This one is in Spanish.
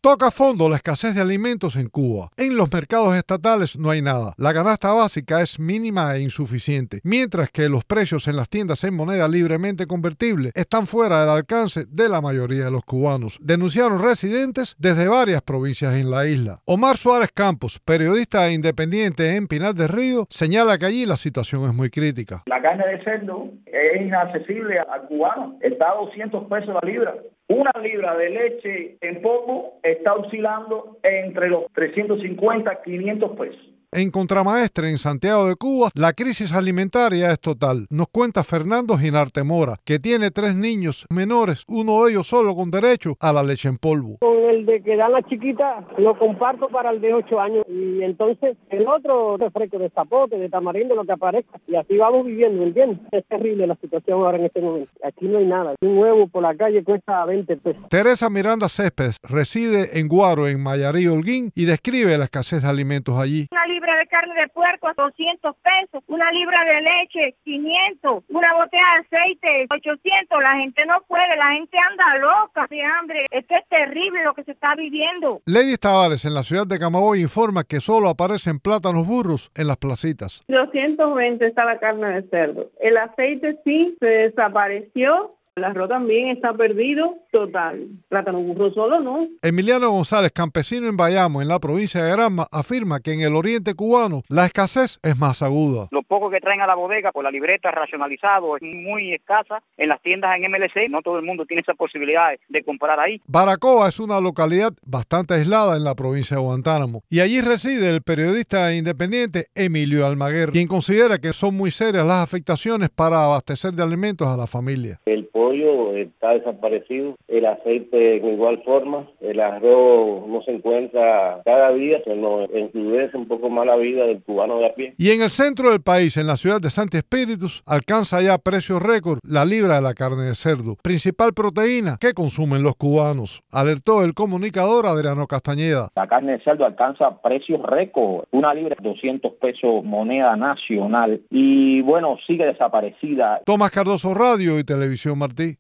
Toca a fondo la escasez de alimentos en Cuba. En los mercados estatales no hay nada. La canasta básica es mínima e insuficiente, mientras que los precios en las tiendas en moneda libremente convertible están fuera del alcance de la mayoría de los cubanos, denunciaron residentes desde varias provincias en la isla. Omar Suárez Campos, periodista independiente en Pinar del Río, señala que allí la situación es muy crítica. La carne de cerdo es inaccesible al cubano, está a 200 pesos la libra. Una libra de leche en polvo está oscilando entre los 350 y 500 pesos. En Contramaestre, en Santiago de Cuba, la crisis alimentaria es total. Nos cuenta Fernando Ginarte Mora, que tiene 3 niños menores, uno de ellos solo con derecho a la leche en polvo. Con el de que dan la chiquita, lo comparto para el de 8 años. Y entonces el otro refresco de zapote, de tamarindo, lo que aparezca. Y así vamos viviendo, ¿entiendes? Es terrible la situación ahora en este momento. Aquí no hay nada. Un huevo por la calle cuesta 20 pesos. Teresa Miranda Céspedes reside en Guaro, en Mayarí, Holguín, y describe la escasez de alimentos allí. Una libra de carne de puerco a 200 pesos, una libra de leche 500, una botella de aceite 800. La gente no puede, la gente anda loca de hambre. Esto es terrible lo que se está viviendo. Lady Tavares, en la ciudad de Camagüey, informa que solo aparecen plátanos burros en las placitas. 220 está la carne de cerdo. El aceite sí se desapareció. El arroz también está perdido total. Plátano burro solo no. Emiliano González, campesino en Bayamo, en la provincia de Granma, afirma que en el oriente cubano la escasez es más aguda. Lo poco que traen a la bodega por la libreta racionalizado es muy escasa. En las tiendas en MLC no todo el mundo tiene esa posibilidad de comprar ahí. Baracoa es una localidad bastante aislada en la provincia de Guantánamo. Y allí reside el periodista independiente Emilio Almaguer, quien considera que son muy serias las afectaciones para abastecer de alimentos a la familia. El pollo está desaparecido, el aceite de igual forma, el arroz no se encuentra cada día, se nos endurece un poco más la vida del cubano de a pie. Y en el centro del país, en la ciudad de Santi Espíritus, alcanza ya precios récord la libra de la carne de cerdo, principal proteína que consumen los cubanos, alertó el comunicador Adriano Castañeda. La carne de cerdo alcanza precios récord, una libra 200 pesos moneda nacional y bueno, sigue desaparecida. Tomás Cardoso, Radio y Televisión Martí.